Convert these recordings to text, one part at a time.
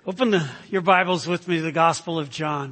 Open your Bibles with me to the Gospel of John.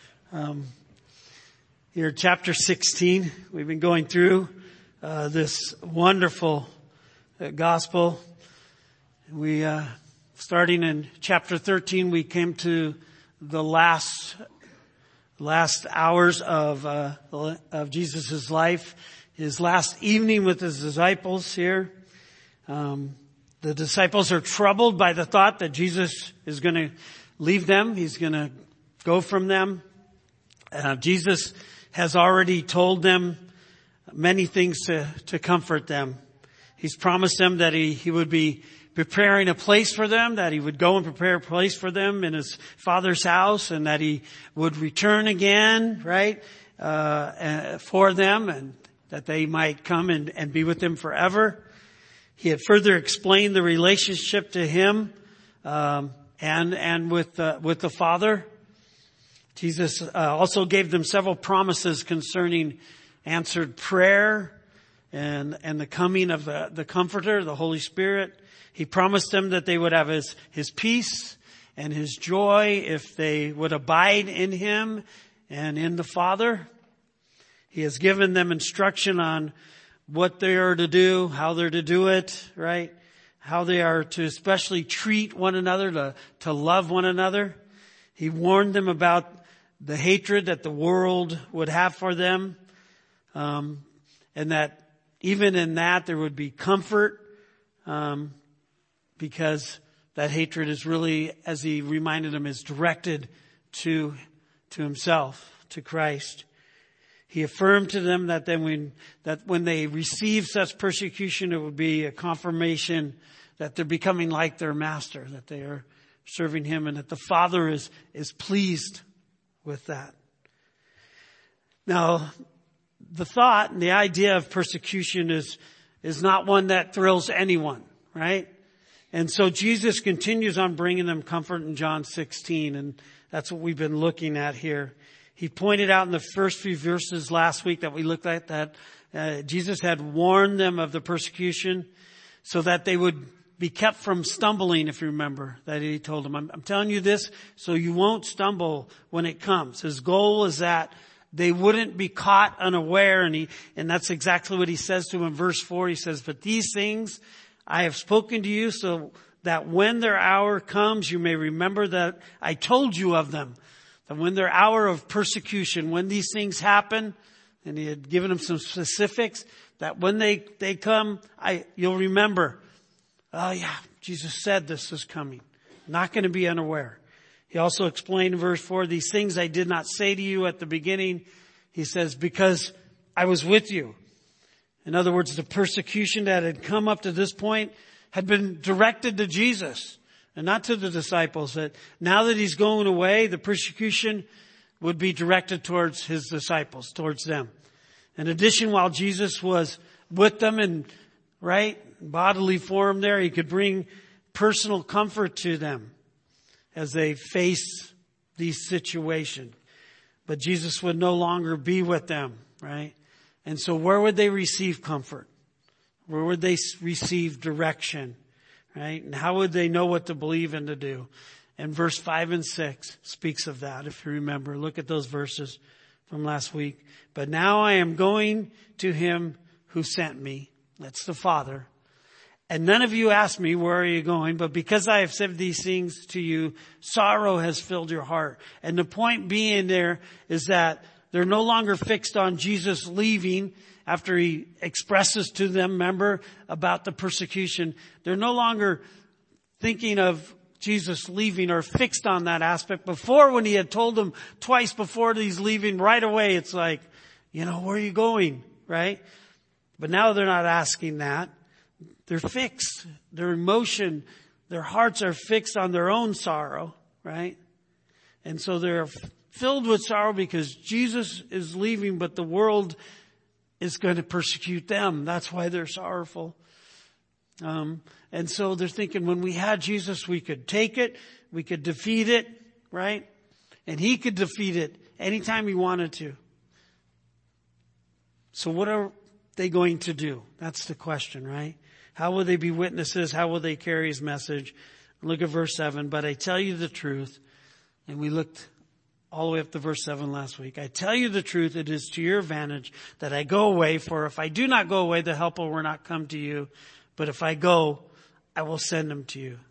Here, chapter 16. We've been going through this wonderful gospel. We, starting in chapter 13, we came to the last hours of Jesus' life, his last evening with his disciples here. The disciples are troubled by the thought that Jesus is going to leave them. He's going to go from them. Jesus has already told them many things to comfort them. He's promised them that he would be preparing a place for them, that he would go and prepare a place for them in his Father's house, and that he would return again, right, for them, and that they might come and be with him forever. He had further explained the relationship to him, and with the Father. Jesus also gave them several promises concerning answered prayer and the coming of the Comforter, the Holy Spirit. He promised them that they would have his peace and his joy if they would abide in him and in the Father. He has given them instruction on what they are to do, how they're to do it, right? How they are to especially treat one another, to love one another. He warned them about the hatred that the world would have for them, and that even in that there would be comfort, because that hatred is really, as he reminded them, is directed to himself, to Christ. He affirmed to them that when they receive such persecution, it would be a confirmation that they're becoming like their master, that they are serving him, and that the Father is pleased with that. Now, the thought and the idea of persecution is not one that thrills anyone, right? And so Jesus continues on bringing them comfort in John 16, and that's what we've been looking at here. He pointed out in the first few verses last week that we looked at that Jesus had warned them of the persecution so that they would be kept from stumbling, if you remember, that he told them, I'm telling you this so you won't stumble when it comes. His goal is that they wouldn't be caught unaware, and that's exactly what he says to them in verse 4. He says, but these things I have spoken to you so that when their hour comes, you may remember that I told you of them. That when their hour of persecution, when these things happen, and he had given them some specifics, that when they come, you'll remember, oh yeah, Jesus said this is coming. Not going to be unaware. He also explained in verse 4, these things I did not say to you at the beginning. He says, because I was with you. In other words, the persecution that had come up to this point had been directed to Jesus and not to the disciples. That now that he's going away, the persecution would be directed towards his disciples, towards them. In addition, while Jesus was with them in bodily form there, he could bring personal comfort to them as they face these situations. But Jesus would no longer be with them, right? And so where would they receive comfort? Where would they receive direction? Right? And how would they know what to believe and to do? And verse 5 and 6 speaks of that, if you remember. Look at those verses from last week. But now I am going to him who sent me. That's the Father. And none of you asked me, where are you going? But because I have said these things to you, sorrow has filled your heart. And the point being there is that they're no longer fixed on Jesus leaving after he expresses to them, remember, about the persecution. They're no longer thinking of Jesus leaving or fixed on that aspect. Before, when he had told them twice before that he's leaving, right away it's like, where are you going? Right? But now they're not asking that. They're fixed. Their emotion, their hearts are fixed on their own sorrow, right? And so they're filled with sorrow because Jesus is leaving, but the world is going to persecute them. That's why they're sorrowful. And so they're thinking, when we had Jesus, we could take it, we could defeat it, right? And he could defeat it anytime he wanted to. So what are they going to do? That's the question, right? How will they be witnesses? How will they carry his message? Look at verse 7. But I tell you the truth, and we looked all the way up to verse 7 last week. I tell you the truth, it is to your advantage that I go away, for if I do not go away, the Helper will not come to you. But if I go, I will send him to you.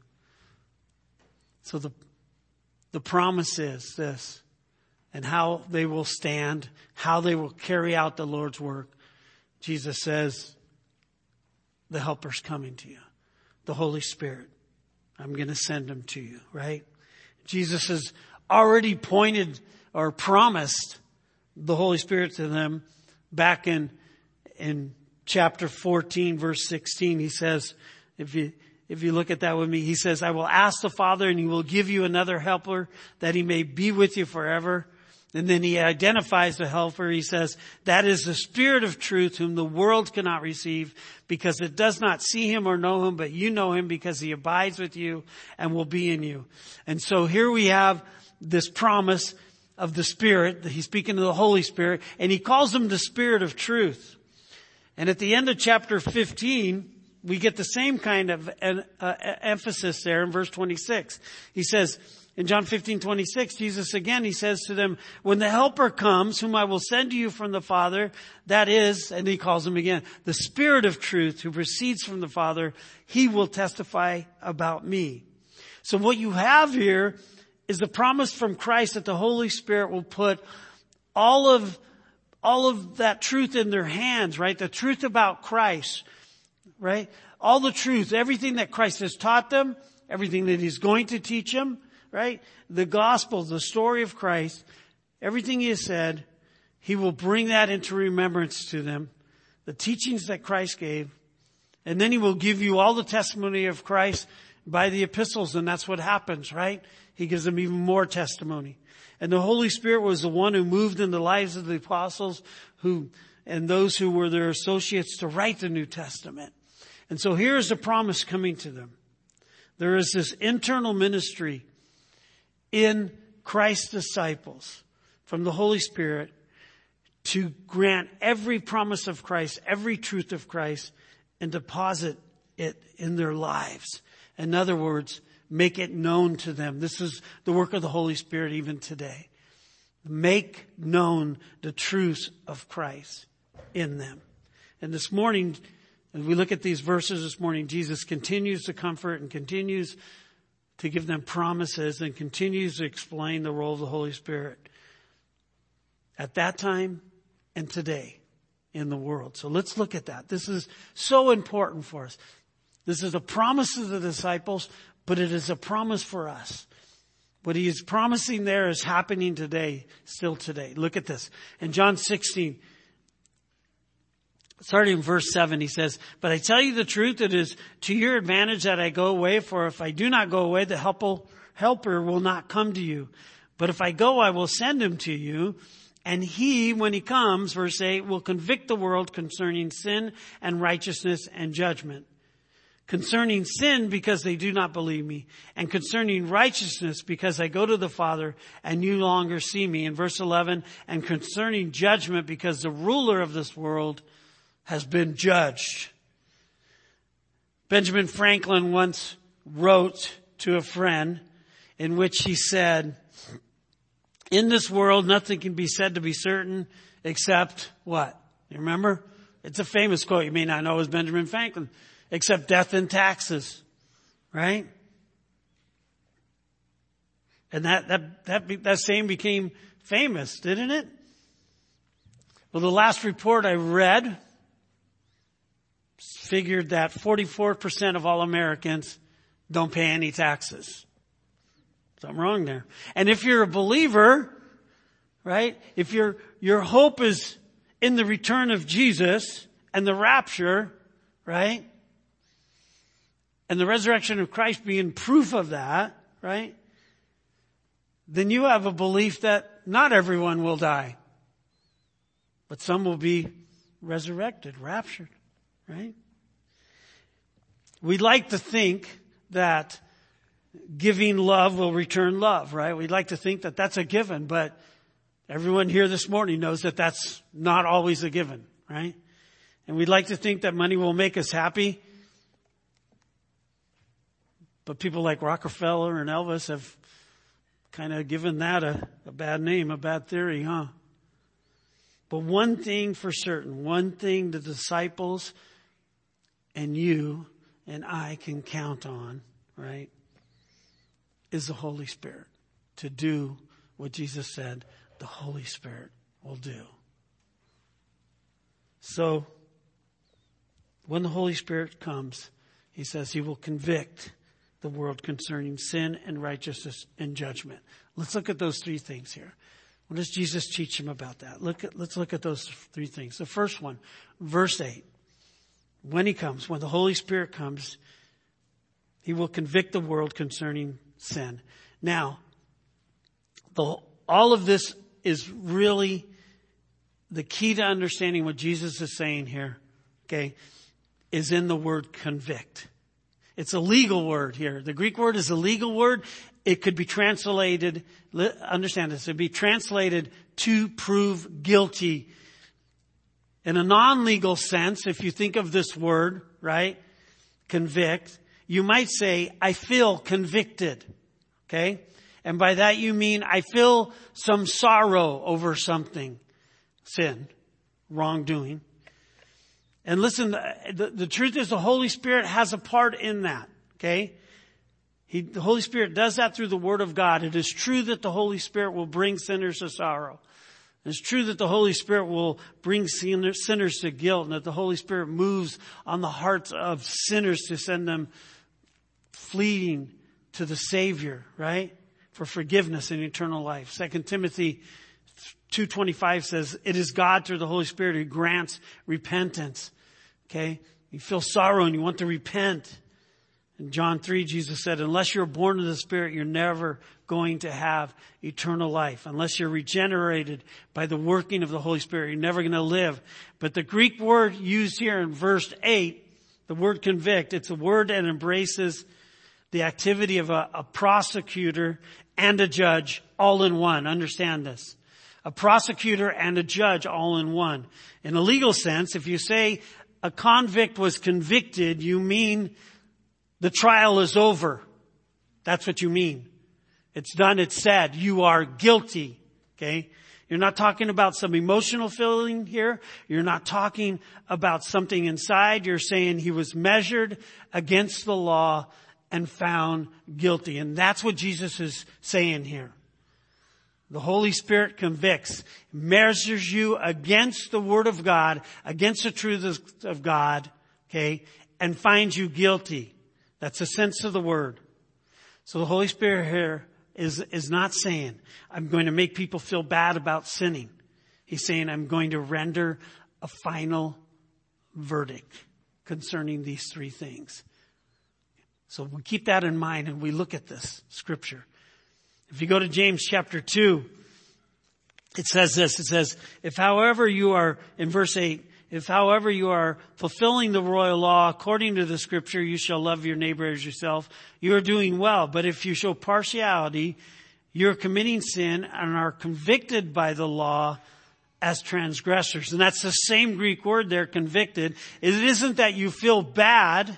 So the promise is this, and how they will stand, how they will carry out the Lord's work. Jesus says, the Helper's coming to you, the Holy Spirit. I'm going to send him to you, right? Jesus has already pointed or promised the Holy Spirit to them back in chapter 14, verse 16. He says, if you look at that with me, he says, I will ask the Father and he will give you another helper that he may be with you forever. And then he identifies the helper. He says, that is the Spirit of truth whom the world cannot receive because it does not see him or know him, but you know him because he abides with you and will be in you. And so here we have this promise of the Spirit. He's speaking to the Holy Spirit, and he calls him the Spirit of truth. And at the end of chapter 15, we get the same kind of emphasis there in verse 26. He says, in John 15:26, Jesus again, he says to them, when the Helper comes, whom I will send to you from the Father, that is, and he calls him again, the Spirit of truth who proceeds from the Father, he will testify about me. So what you have here is the promise from Christ that the Holy Spirit will put all of that truth in their hands, right? The truth about Christ, right? All the truth, everything that Christ has taught them, everything that he's going to teach them, right? The gospel, the story of Christ, everything he has said, he will bring that into remembrance to them. The teachings that Christ gave. And then he will give you all the testimony of Christ by the epistles. And that's what happens, right? He gives them even more testimony. And the Holy Spirit was the one who moved in the lives of the apostles and those who were their associates to write the New Testament. And so here's the promise coming to them. There is this internal ministry in Christ's disciples from the Holy Spirit to grant every promise of Christ, every truth of Christ, and deposit it in their lives. In other words, make it known to them. This is the work of the Holy Spirit even today. Make known the truths of Christ in them. And this morning, as we look at these verses this morning, Jesus continues to comfort and continues to give them promises and continues to explain the role of the Holy Spirit at that time and today in the world. So let's look at that. This is so important for us. This is a promise to the disciples, but it is a promise for us. What he is promising there is happening today, still today. Look at this. In John 16, starting in verse 7, he says, but I tell you the truth, it is to your advantage that I go away, for if I do not go away, the helper will not come to you. But if I go, I will send him to you. And he, when he comes, verse 8, will convict the world concerning sin and righteousness and judgment. Concerning sin, because they do not believe me. And concerning righteousness, because I go to the Father and you no longer see me. In verse 11, and concerning judgment, because the ruler of this world has been judged. Benjamin Franklin once wrote to a friend in which he said, in this world, nothing can be said to be certain except what? You remember? It's a famous quote. You may not know it was Benjamin Franklin. Except death and taxes. Right? And that saying became famous, didn't it? Well, the last report I read figured that 44% of all Americans don't pay any taxes. Something wrong there. And if you're a believer, right? If your hope is in the return of Jesus and the rapture, right? And the resurrection of Christ being proof of that, right? Then you have a belief that not everyone will die. But some will be resurrected, raptured, right? We'd like to think that giving love will return love, right? We'd like to think that that's a given, but everyone here this morning knows that that's not always a given, right? And we'd like to think that money will make us happy, But people like Rockefeller and Elvis have kind of given that a bad name, a bad theory, huh? But one thing for certain, one thing the disciples and you and I can count on, right, is the Holy Spirit to do what Jesus said the Holy Spirit will do. So, when the Holy Spirit comes, he says he will convict the world concerning sin and righteousness and judgment. Let's look at those three things here. What does Jesus teach him about that? Let's look at those three things. The first one, verse 8. When he comes, when the Holy Spirit comes, he will convict the world concerning sin. Now, all of this is really the key to understanding what Jesus is saying here, okay, is in the word convict. It's a legal word here. The Greek word is a legal word. It could be translated, understand this, it'd be translated to prove guilty. In a non-legal sense, if you think of this word, right, convict, you might say, I feel convicted, okay? And by that you mean I feel some sorrow over something, sin, wrongdoing. And listen, the truth is the Holy Spirit has a part in that, okay? The Holy Spirit does that through the Word of God. It is true that the Holy Spirit will bring sinners to sorrow. It's true that the Holy Spirit will bring sinners to guilt, and that the Holy Spirit moves on the hearts of sinners to send them fleeing to the Savior, right? For forgiveness and eternal life. 2 Timothy 2:25 says, it is God through the Holy Spirit who grants repentance. Okay? You feel sorrow and you want to repent. In John 3, Jesus said, unless you're born of the Spirit, you're never going to have eternal life. Unless you're regenerated by the working of the Holy Spirit, you're never going to live. But the Greek word used here in verse 8, the word convict, it's a word that embraces the activity of a prosecutor and a judge all in one. Understand this. A prosecutor and a judge all in one. In a legal sense, if you say a convict was convicted, you mean the trial is over. That's what you mean. It's done, it's said. You are guilty. Okay? You're not talking about some emotional feeling here. You're not talking about something inside. You're saying he was measured against the law and found guilty. And that's what Jesus is saying here. The Holy Spirit convicts, measures you against the Word of God, against the truth of God, okay, and finds you guilty. That's the sense of the word. So the Holy Spirit here is not saying, I'm going to make people feel bad about sinning. He's saying, I'm going to render a final verdict concerning these three things. So we keep that in mind and we look at this scripture. If you go to James chapter 2, it says this. It says, if however you are, in verse 8, if however you are fulfilling the royal law according to the scripture, you shall love your neighbor as yourself, you are doing well. But if you show partiality, you're committing sin and are convicted by the law as transgressors. And that's the same Greek word there, convicted. It isn't that you feel bad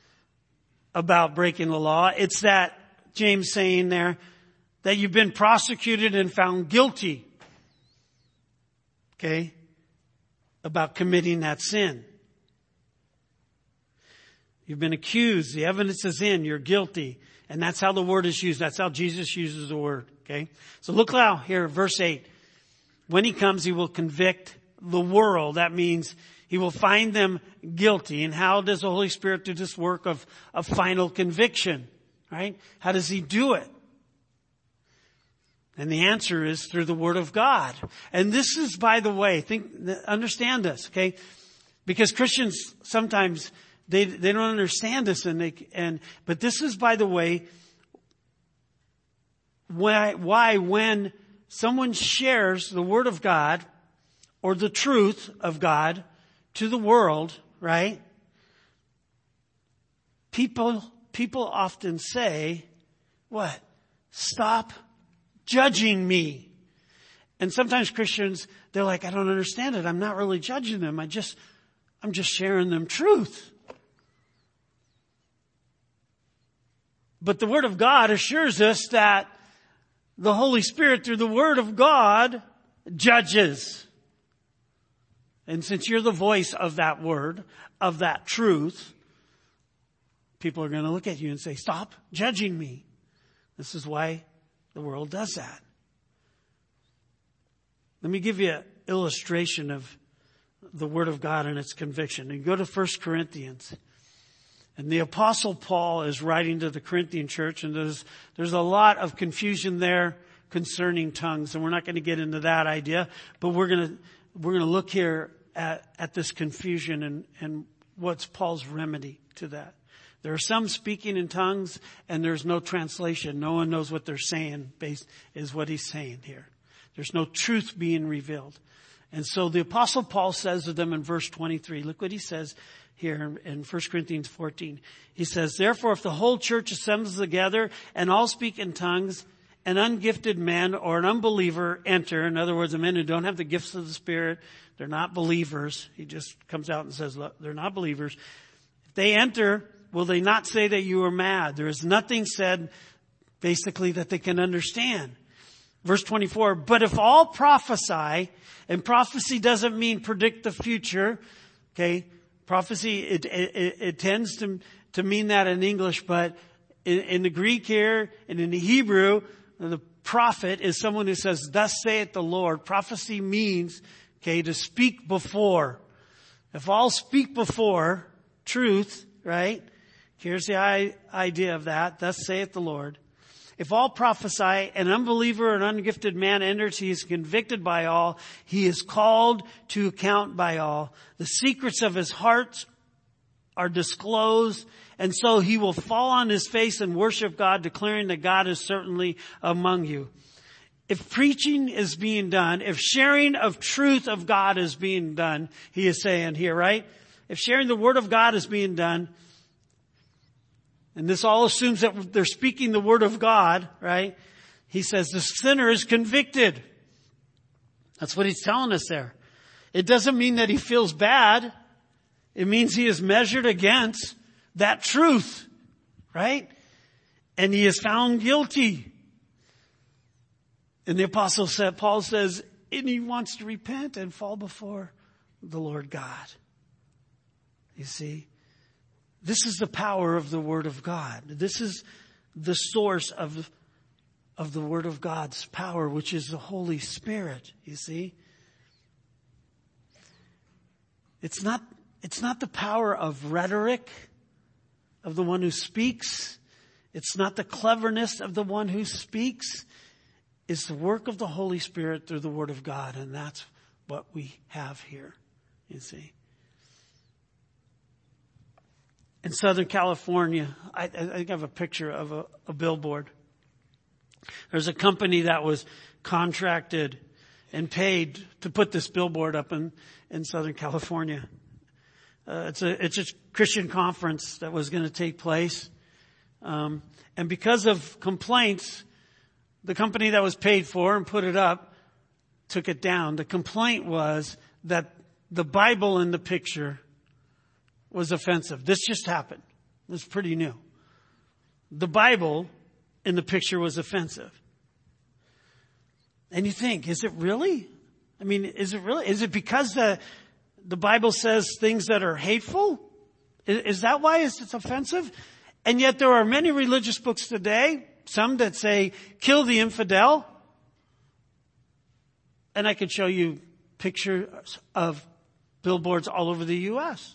about breaking the law. It's that James saying there, that you've been prosecuted and found guilty, okay, about committing that sin. You've been accused. The evidence is in. You're guilty. And that's how the word is used. That's how Jesus uses the word, okay? So look now here, verse 8. When he comes, he will convict the world. That means he will find them guilty. And how does the Holy Spirit do this work of final conviction, right? How does he do it? And the answer is through the Word of God. And this is, by the way, understand this, okay? Because Christians sometimes they don't understand this, but this is, by the way, why when someone shares the Word of God or the truth of God to the world, right? People often say, what? Stop judging me. And sometimes Christians, they're like, I don't understand it. I'm not really judging them. I'm just sharing them truth. But the Word of God assures us that the Holy Spirit, through the Word of God, judges. And since you're the voice of that Word, of that truth, people are going to look at you and say, stop judging me. This is why the world does that. Let me give you an illustration of the Word of God and its conviction. You go to 1 Corinthians. And the Apostle Paul is writing to the Corinthian church, and there's a lot of confusion there concerning tongues, and we're not going to get into that idea, but we're going to look here at this confusion and what's Paul's remedy to that. There are some speaking in tongues, and there's no translation. No one knows what they're saying, is what he's saying here. There's no truth being revealed. And so the Apostle Paul says to them in verse 23, look what he says here in 1 Corinthians 14. He says, therefore, if the whole church assembles together and all speak in tongues, an ungifted man or an unbeliever enter, in other words, a men who don't have the gifts of the Spirit, they're not believers. He just comes out and says, look, they're not believers. If they enter, will they not say that you are mad? There is nothing said, basically, that they can understand. Verse 24, but if all prophesy, and prophecy doesn't mean predict the future, okay? Prophecy, it tends to mean that in English, but in the Greek here and in the Hebrew, the prophet is someone who says, thus saith the Lord. Prophecy means, okay, to speak before. If all speak before truth, right? Here's the idea of that. Thus saith the Lord. If all prophesy, an unbeliever or an ungifted man enters, he is convicted by all. He is called to account by all. The secrets of his heart are disclosed, and so he will fall on his face and worship God, declaring that God is certainly among you. If preaching is being done, if sharing of truth of God is being done, he is saying here, right? If sharing the word of God is being done, and this all assumes that they're speaking the word of God, right? He says the sinner is convicted. That's what he's telling us there. It doesn't mean that he feels bad. It means he is measured against that truth, right? And he is found guilty. And the apostle said, Paul says, and he wants to repent and fall before the Lord God. You see? This is the power of the Word of God. This is the source of the Word of God's power, which is the Holy Spirit, you see. It's not the power of rhetoric of the one who speaks. It's not the cleverness of the one who speaks. It's the work of the Holy Spirit through the Word of God, and that's what we have here, you see. In Southern California, I think I have a picture of a billboard. There's a company that was contracted and paid to put this billboard up in Southern California. It's a Christian conference that was going to take place. And because of complaints, the company that was paid for and put it up took it down. The complaint was that the Bible in the picture was offensive. This just happened. It was pretty new. The Bible in the picture was offensive. And you think, is it really? I mean, is it really? Is it because the Bible says things that are hateful? Is that why it's offensive? And yet there are many religious books today, some that say, kill the infidel. And I could show you pictures of billboards all over the U.S.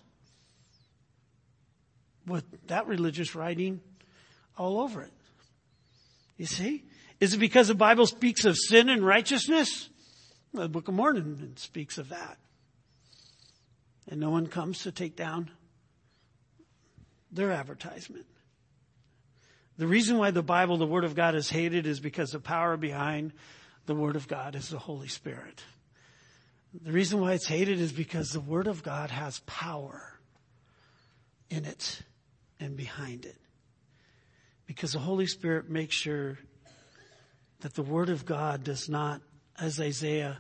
with that religious writing all over it. You see? Is it because the Bible speaks of sin and righteousness? Well, the Book of Mormon speaks of that. And no one comes to take down their advertisement. The reason why the Bible, the Word of God, is hated is because the power behind the Word of God is the Holy Spirit. The reason why it's hated is because the Word of God has power in it and behind it. Because the Holy Spirit makes sure that the Word of God does not, as Isaiah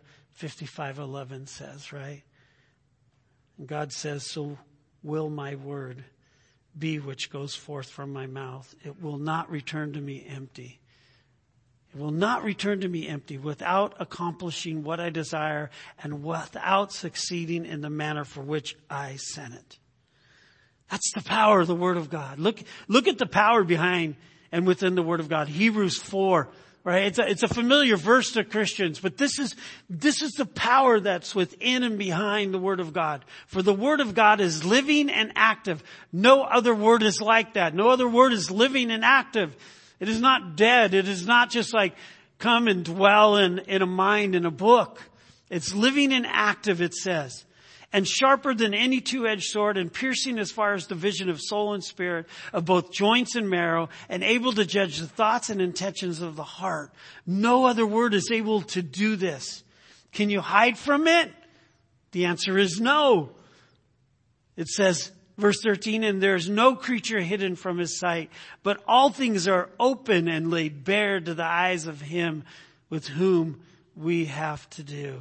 55:11 says, right? And God says, so will my word be which goes forth from my mouth. It will not return to me empty. It will not return to me empty, without accomplishing what I desire and without succeeding in the manner for which I sent it. That's the power of the Word of God. Look at the power behind and within the Word of God. Hebrews 4, right? It's a familiar verse to Christians, but this is the power that's within and behind the Word of God. For the Word of God is living and active. No other word is like that. No other word is living and active. It is not dead. It is not just like come and dwell in a mind, in a book. It's living and active, it says. And sharper than any two-edged sword, and piercing as far as division of soul and spirit, of both joints and marrow, and able to judge the thoughts and intentions of the heart. No other word is able to do this. Can you hide from it? The answer is no. It says, verse 13, and there's no creature hidden from his sight, but all things are open and laid bare to the eyes of him with whom we have to do.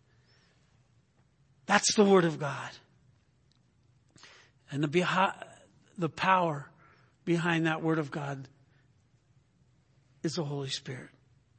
That's the Word of God. And the power behind that Word of God is the Holy Spirit.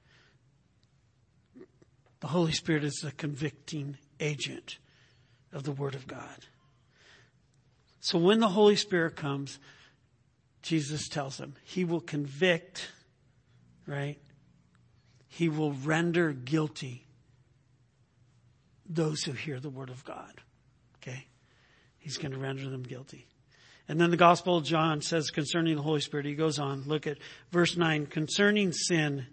The Holy Spirit is the convicting agent of the Word of God. So when the Holy Spirit comes, Jesus tells them, He will convict, right? He will render guilty those who hear the Word of God. Okay? He's going to render them guilty. And then the Gospel of John says concerning the Holy Spirit, he goes on, look at verse 9, concerning sin,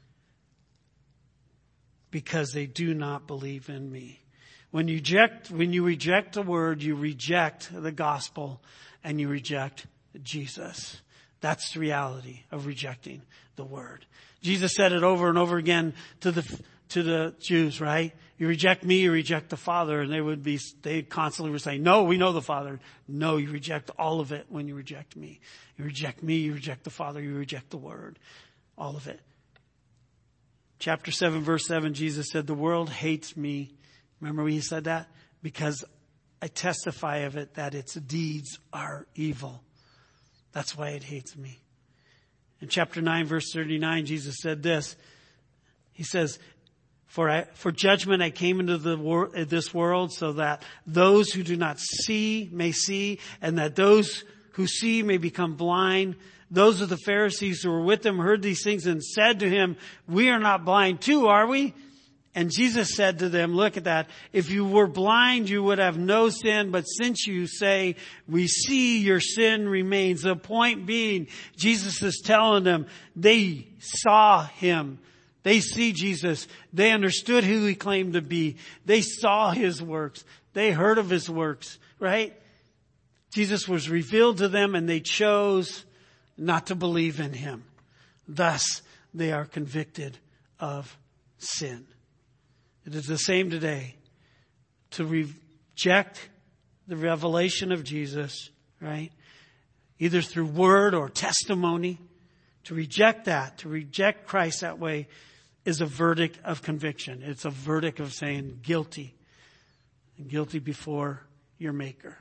because they do not believe in me. When you reject the Word, you reject the Gospel and you reject Jesus. That's the reality of rejecting the Word. Jesus said it over and over again to the Jews, right? You reject me, you reject the Father. And they constantly were saying, no, we know the Father. No, you reject all of it when you reject me. You reject me, you reject the Father, you reject the Word. All of it. Chapter 7, verse 7, Jesus said, the world hates me. Remember when he said that? Because I testify of it that its deeds are evil. That's why it hates me. In chapter 9, verse 39, Jesus said this. He says, For judgment I came into this world so that those who do not see may see, and that those who see may become blind. Those of the Pharisees who were with him heard these things and said to him, we are not blind too, are we? And Jesus said to them, look at that. If you were blind, you would have no sin. But since you say, we see, your sin remains. The point being, Jesus is telling them, they saw him. They see Jesus. They understood who he claimed to be. They saw his works. They heard of his works, right? Jesus was revealed to them and they chose not to believe in him. Thus, they are convicted of sin. It is the same today. To reject the revelation of Jesus, right? Either through word or testimony. To reject that, to reject Christ that way, is a verdict of conviction. It's a verdict of saying guilty. Guilty before your Maker.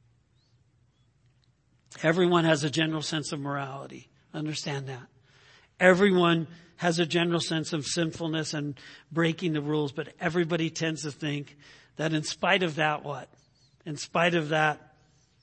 Everyone has a general sense of morality. Understand that. Everyone has a general sense of sinfulness and breaking the rules, but everybody tends to think that in spite of that, what? In spite of that,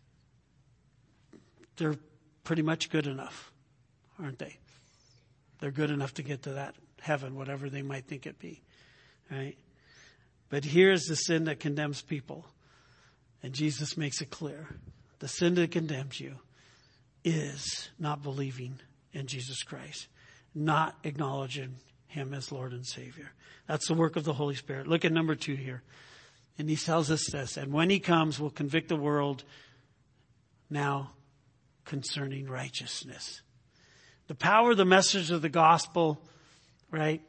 they're pretty much good enough, aren't they? They're good enough to get to that heaven, whatever they might think it be, right? But here's the sin that condemns people. And Jesus makes it clear. The sin that condemns you is not believing in Jesus Christ. Not acknowledging him as Lord and Savior. That's the work of the Holy Spirit. Look at number 2 here. And he tells us this. And when he comes, we'll convict the world now concerning righteousness. The power of the message of the gospel, right?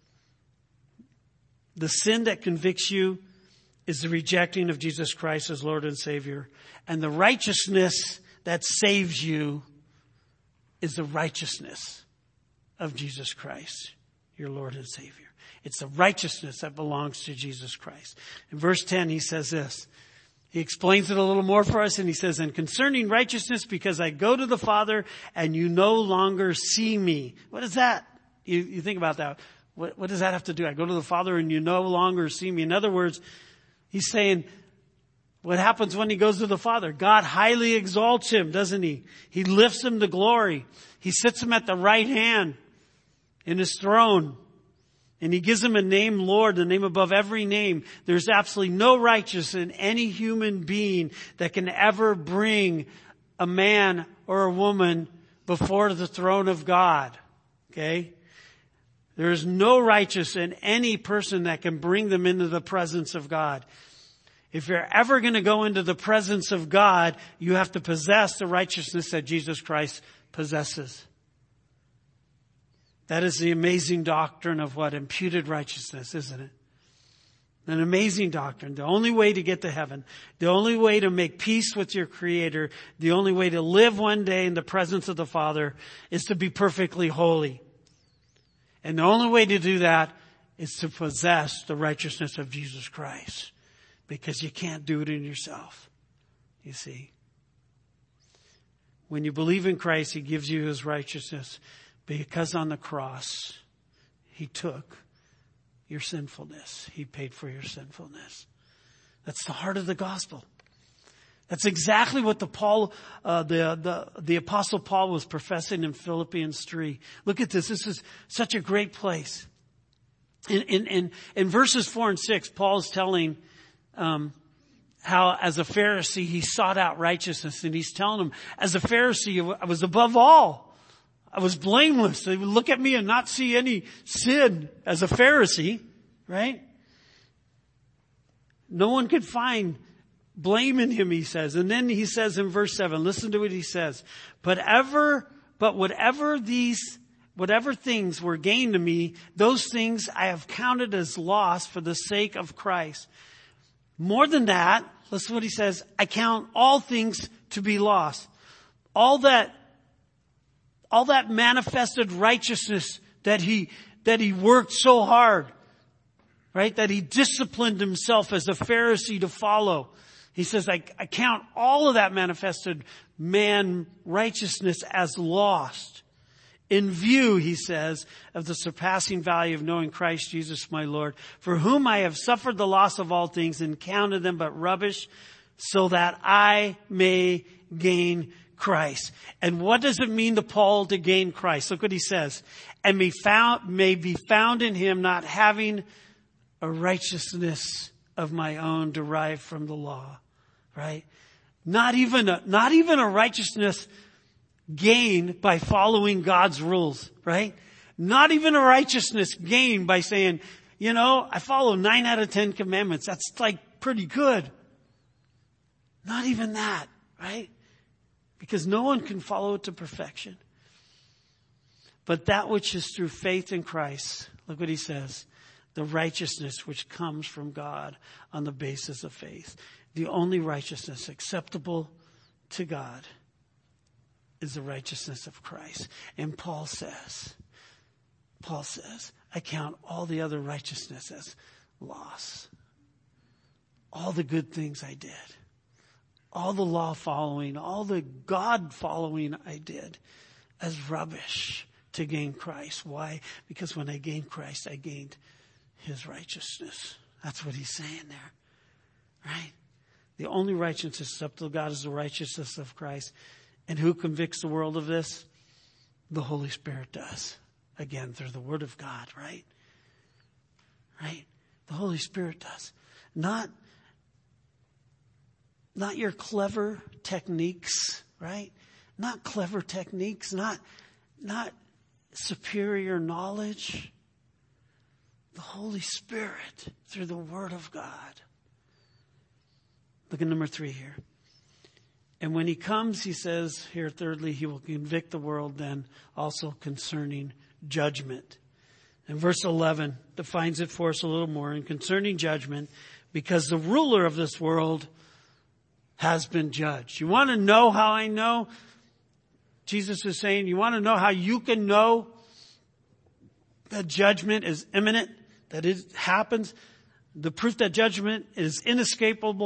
The sin that convicts you is the rejecting of Jesus Christ as Lord and Savior. And the righteousness that saves you is the righteousness of Jesus Christ, your Lord and Savior. It's the righteousness that belongs to Jesus Christ. In verse 10, he says this. He explains it a little more for us, and he says, and concerning righteousness, because I go to the Father and you no longer see me. What is that? You think about that. What does that have to do? I go to the Father and you no longer see me. In other words, he's saying, what happens when he goes to the Father? God highly exalts him, doesn't he? He lifts him to glory. He sits him at the right hand in his throne. And he gives him a name, Lord, the name above every name. There's absolutely no righteousness in any human being that can ever bring a man or a woman before the throne of God. Okay? There is no righteous in any person that can bring them into the presence of God. If you're ever going to go into the presence of God, you have to possess the righteousness that Jesus Christ possesses. That is the amazing doctrine of what? Imputed righteousness, isn't it? An amazing doctrine. The only way to get to heaven, the only way to make peace with your Creator, the only way to live one day in the presence of the Father is to be perfectly holy. And the only way to do that is to possess the righteousness of Jesus Christ. Because you can't do it in yourself. You see. When you believe in Christ, He gives you His righteousness. Because on the cross, He took your sinfulness. He paid for your sinfulness. That's the heart of the gospel. That's exactly what the Apostle Paul was professing in Philippians 3. Look at this. This is such a great place. In verses 4 and 6, Paul is telling how as a Pharisee he sought out righteousness. And he's telling them, as a Pharisee, I was above all. I was blameless. They would look at me and not see any sin as a Pharisee, right? No one could find blame in him, he says. And then he says in verse 7, listen to what he says. But whatever things were gained to me, those things I have counted as loss for the sake of Christ. More than that, listen to what he says. I count all things to be lost. All that manifested righteousness that he worked so hard, right? That he disciplined himself as a Pharisee to follow. He says, I count all of that manifested man righteousness as lost. In view, he says, of the surpassing value of knowing Christ Jesus my Lord, for whom I have suffered the loss of all things and counted them but rubbish, so that I may gain Christ. And what does it mean to Paul to gain Christ? Look what he says. And may be found in him, not having a righteousness of my own derived from the law. Right? Not even a righteousness gained by following God's rules. Right? Not even a righteousness gained by saying, I follow 9 out of 10 commandments. That's like pretty good. Not even that. Right? Because no one can follow it to perfection. But that which is through faith in Christ, look what he says, the righteousness which comes from God on the basis of faith. The only righteousness acceptable to God is the righteousness of Christ. And Paul says, I count all the other righteousness as loss. All the good things I did. All the law following, all the God following I did as rubbish to gain Christ. Why? Because when I gained Christ, I gained His righteousness. That's what he's saying there. Right? The only righteousness acceptable to God is the righteousness of Christ. And who convicts the world of this? The Holy Spirit does. Again, through the Word of God, right? Right? The Holy Spirit does. Not your clever techniques, right? Not clever techniques, not superior knowledge. The Holy Spirit through the Word of God. Look at number 3 here. And when He comes, he says here, thirdly, He will convict the world then also concerning judgment. And verse 11 defines it for us a little more. And concerning judgment, because the ruler of this world has been judged. You want to know how I know? Jesus is saying, you want to know how you can know that judgment is imminent, that it happens? The proof that judgment is inescapable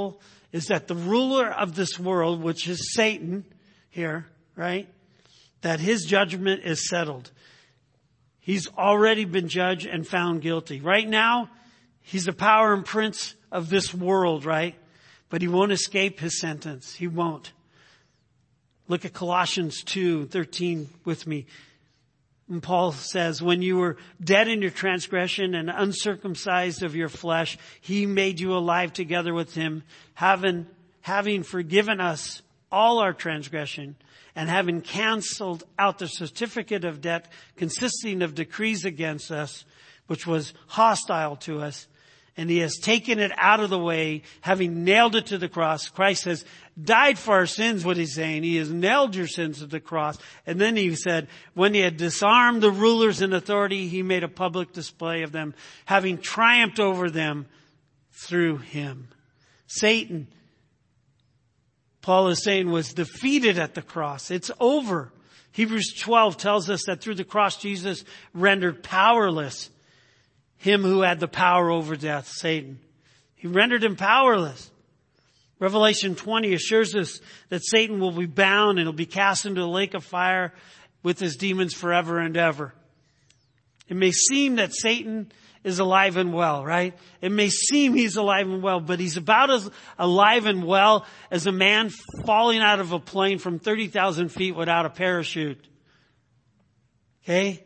is that the ruler of this world, which is Satan here, right? That his judgment is settled. He's already been judged and found guilty. Right now, he's the power and prince of this world, right? But he won't escape his sentence. He won't. Look at Colossians 2:13 with me. And Paul says, when you were dead in your transgression and uncircumcised of your flesh, he made you alive together with him, having forgiven us all our transgression and having canceled out the certificate of debt consisting of decrees against us, which was hostile to us. And he has taken it out of the way, having nailed it to the cross. Christ has died for our sins, what he's saying. He has nailed your sins to the cross. And then he said, when he had disarmed the rulers in authority, he made a public display of them, having triumphed over them through him. Satan, Paul is saying, was defeated at the cross. It's over. Hebrews 12 tells us that through the cross, Jesus rendered powerless him who had the power over death, Satan. He rendered him powerless. Revelation 20 assures us that Satan will be bound and will be cast into the lake of fire with his demons forever and ever. It may seem that Satan is alive and well, right? It may seem he's alive and well, but he's about as alive and well as a man falling out of a plane from 30,000 feet without a parachute. Okay?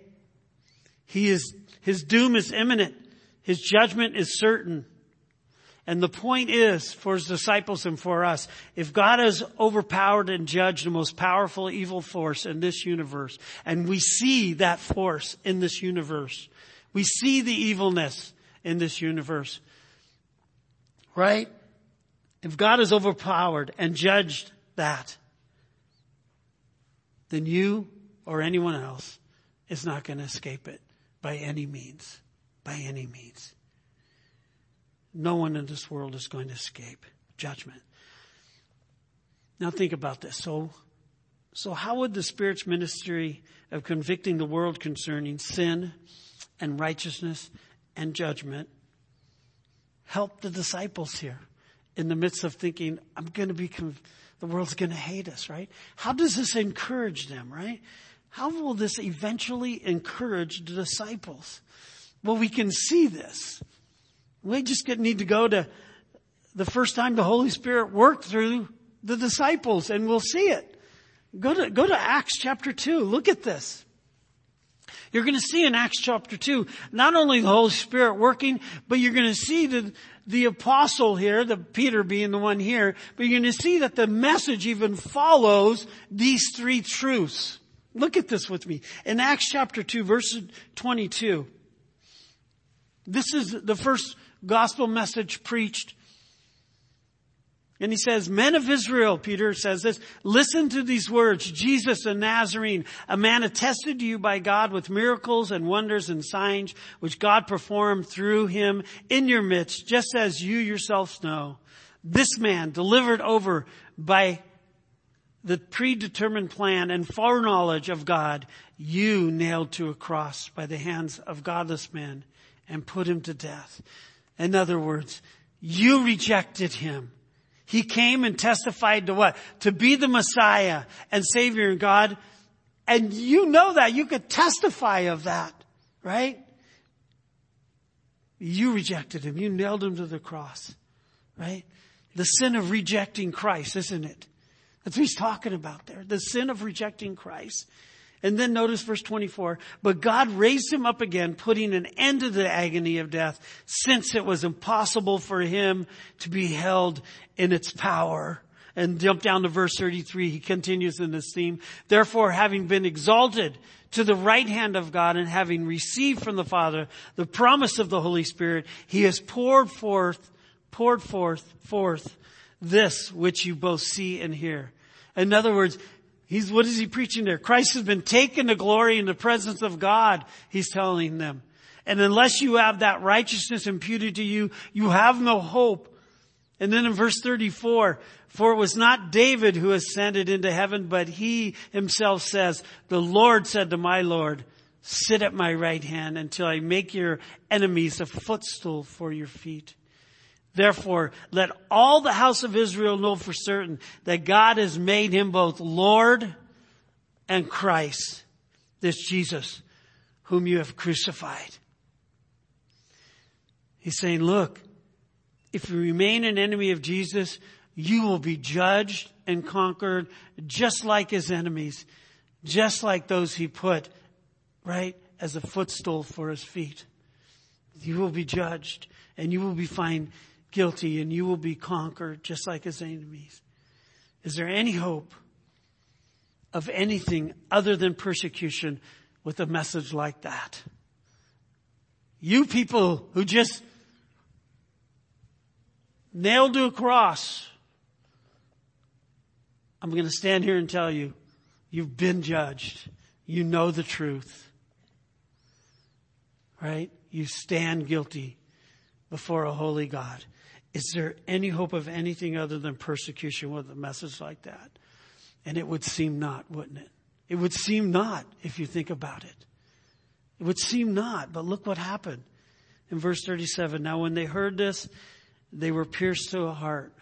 His doom is imminent. His judgment is certain. And the point is, for his disciples and for us, if God has overpowered and judged the most powerful evil force in this universe, and we see that force in this universe, we see the evilness in this universe, right? If God has overpowered and judged that, then you or anyone else is not going to escape it by any means. By any means. No one in this world is going to escape judgment. Now think about this. So how would the Spirit's ministry of convicting the world concerning sin and righteousness and judgment help the disciples here in the midst of thinking, the world's going to hate us, right? How does this encourage them, right? How will this eventually encourage the disciples? Well, we can see this. We just need to go to the first time the Holy Spirit worked through the disciples, and we'll see it. Go to Acts chapter 2. Look at this. You're going to see in Acts chapter 2, not only the Holy Spirit working, but you're going to see the apostle here, the Peter being the one here, but you're going to see that the message even follows these three truths. Look at this with me. In Acts chapter 2, verse 22. This is the first gospel message preached. And he says, men of Israel, Peter says this, listen to these words. Jesus the Nazarene, a man attested to you by God with miracles and wonders and signs, which God performed through him in your midst, just as you yourselves know. This man, delivered over by the predetermined plan and foreknowledge of God, you nailed to a cross by the hands of godless men and put him to death. In other words, you rejected him. He came and testified to what? To be the Messiah and Savior in God. And you know that. You could testify of that, right? You rejected him. You nailed him to the cross, right? The sin of rejecting Christ, isn't it? That's what he's talking about there. The sin of rejecting Christ. And then notice verse 24. But God raised him up again, putting an end to the agony of death, since it was impossible for him to be held in its power. And jump down to verse 33. He continues in this theme. Therefore, having been exalted to the right hand of God and having received from the Father the promise of the Holy Spirit, he has poured forth this which you both see and hear. In other words, what is he preaching there? Christ has been taken to glory in the presence of God, he's telling them. And unless you have that righteousness imputed to you, you have no hope. And then in verse 34, for it was not David who ascended into heaven, but he himself says, the Lord said to my Lord, sit at my right hand until I make your enemies a footstool for your feet. Therefore, let all the house of Israel know for certain that God has made him both Lord and Christ, this Jesus, whom you have crucified. He's saying, look, if you remain an enemy of Jesus, you will be judged and conquered just like his enemies, just like those he put, right, as a footstool for his feet. You will be judged and you will be found guilty and you will be conquered just like his enemies. Is there any hope of anything other than persecution with a message like that? You people who just nailed to a cross, I'm going to stand here and tell you, you've been judged. You know the truth. Right? You stand guilty before a holy God. Is there any hope of anything other than persecution with a message like that? And it would seem not, wouldn't it? It would seem not if you think about it. It would seem not, but look what happened. In verse 37, now when they heard this, they were pierced to the heart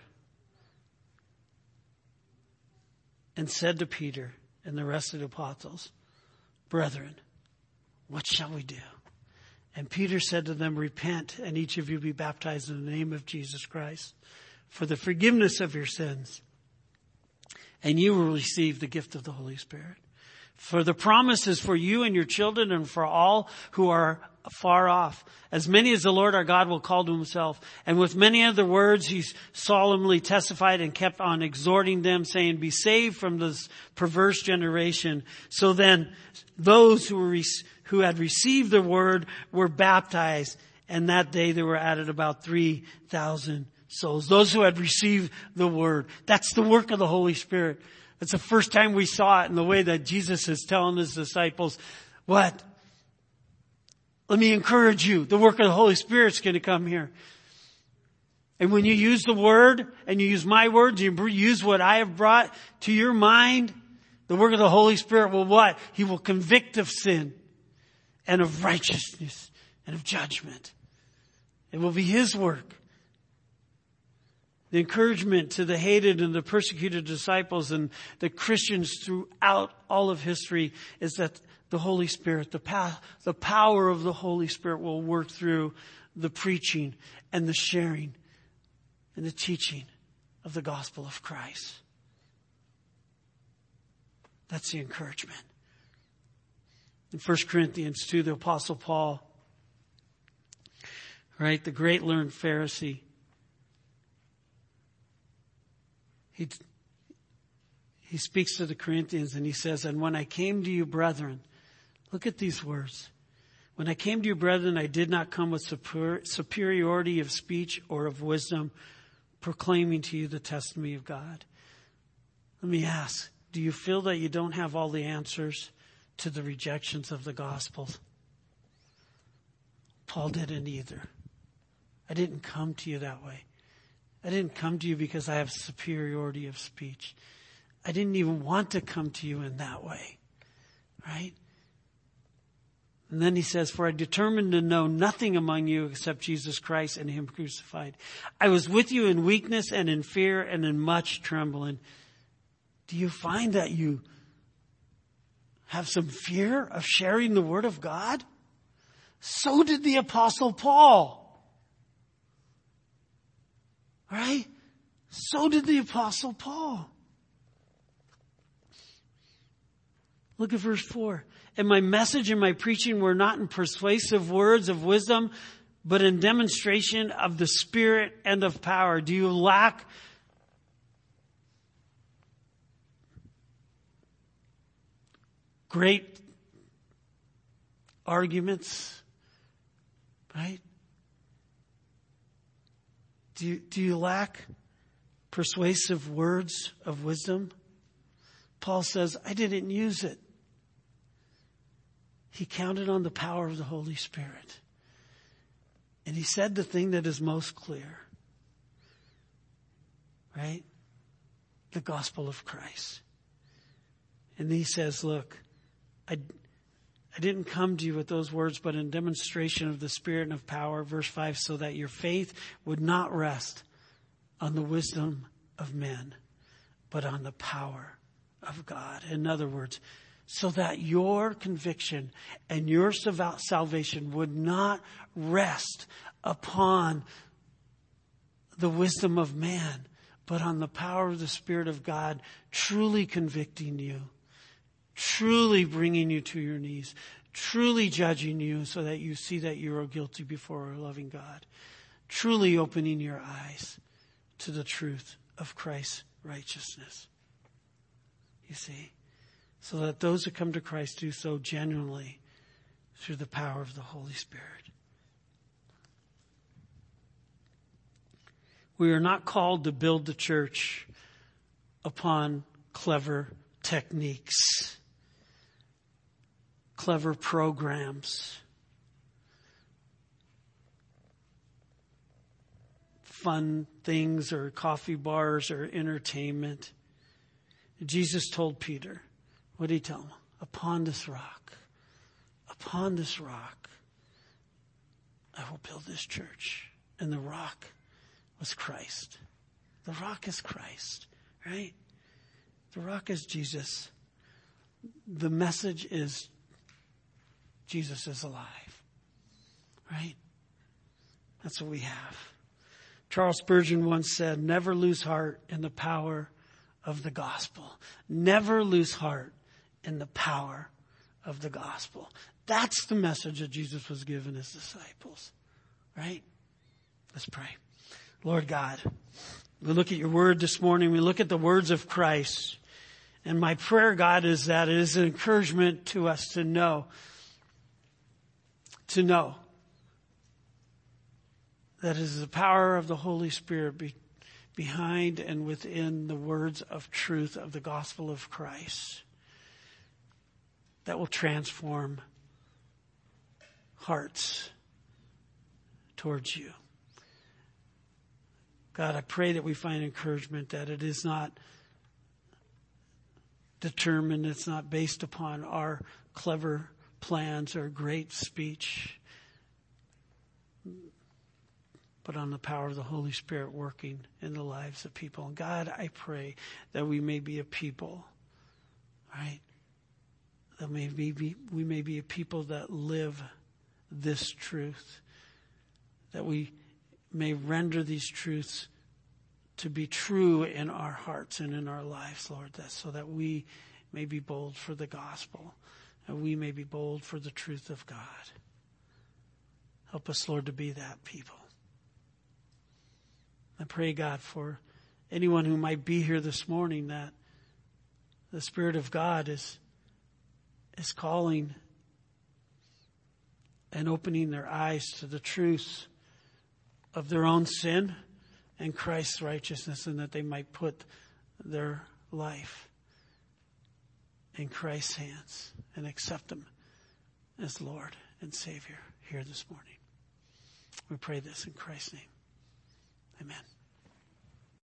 and said to Peter and the rest of the apostles, brethren, what shall we do? And Peter said to them, repent and each of you be baptized in the name of Jesus Christ for the forgiveness of your sins. And you will receive the gift of the Holy Spirit. For the promise is for you and your children and for all who are far off, as many as the Lord our God will call to himself. And with many other words, he solemnly testified and kept on exhorting them, saying, be saved from this perverse generation. So then those who had received the word were baptized. And that day there were added about 3,000 souls. Those who had received the word. That's the work of the Holy Spirit. It's the first time we saw it in the way that Jesus is telling his disciples, what? Let me encourage you. The work of the Holy Spirit's going to come here. And when you use the word and you use my words, you use what I have brought to your mind, the work of the Holy Spirit will what? He will convict of sin and of righteousness and of judgment. It will be his work. The encouragement to the hated and the persecuted disciples and the Christians throughout all of history is that the Holy Spirit, the power of the Holy Spirit will work through the preaching and the sharing and the teaching of the gospel of Christ. That's the encouragement. In 1 Corinthians 2, the Apostle Paul, right, the great learned Pharisee, he speaks to the Corinthians and he says, and when I came to you, brethren, look at these words. When I came to you, brethren, I did not come with superiority of speech or of wisdom, proclaiming to you the testimony of God. Let me ask, do you feel that you don't have all the answers to the rejections of the gospel? Paul didn't either. I didn't come to you that way. I didn't come to you because I have superiority of speech. I didn't even want to come to you in that way. Right? And then he says, for I determined to know nothing among you except Jesus Christ and him crucified. I was with you in weakness and in fear and in much trembling. Do you find that you have some fear of sharing the word of God? So did the Apostle Paul. Right? So did the Apostle Paul. Look at verse 4. And my message and my preaching were not in persuasive words of wisdom, but in demonstration of the Spirit and of power. Do you lack great arguments? Right? Do you lack persuasive words of wisdom? Paul says, I didn't use it. He counted on the power of the Holy Spirit. And he said the thing that is most clear. Right? The gospel of Christ. And he says, look, I didn't come to you with those words, but in demonstration of the Spirit and of power. Verse 5, so that your faith would not rest on the wisdom of men, but on the power of God. In other words, so that your conviction and your salvation would not rest upon the wisdom of man, but on the power of the Spirit of God, truly convicting you, truly bringing you to your knees, truly judging you so that you see that you are guilty before a loving God, truly opening your eyes to the truth of Christ's righteousness. You see, so that those who come to Christ do so genuinely through the power of the Holy Spirit. We are not called to build the church upon clever techniques, clever programs, fun things or coffee bars or entertainment. Jesus told Peter, what did he tell him? Upon this rock, I will build this church. And the rock was Christ. The rock is Christ, right? The rock is Jesus. The message is Jesus is alive, right? That's what we have. Charles Spurgeon once said, never lose heart in the power of the gospel. Never lose heart in the power of the gospel. That's the message that Jesus was giving his disciples, right? Let's pray. Lord God, we look at your word this morning. We look at the words of Christ. And my prayer, God, is that it is an encouragement to us to know that it is the power of the Holy Spirit behind and within the words of truth of the gospel of Christ that will transform hearts towards you. God, I pray that we find encouragement that it is not determined, it's not based upon our clever plans or great speech, but on the power of the Holy Spirit working in the lives of people. And God, I pray that we may be a people, right? That we may be a people that live this truth, that we may render these truths to be true in our hearts and in our lives, Lord, so that we may be bold for the gospel and we may be bold for the truth of God. Help us, Lord, to be that people. I pray, God, for anyone who might be here this morning that the Spirit of God is calling and opening their eyes to the truth of their own sin and Christ's righteousness, and that they might put their life in Christ's hands and accept Him as Lord and Savior here this morning. We pray this in Christ's name. Amen.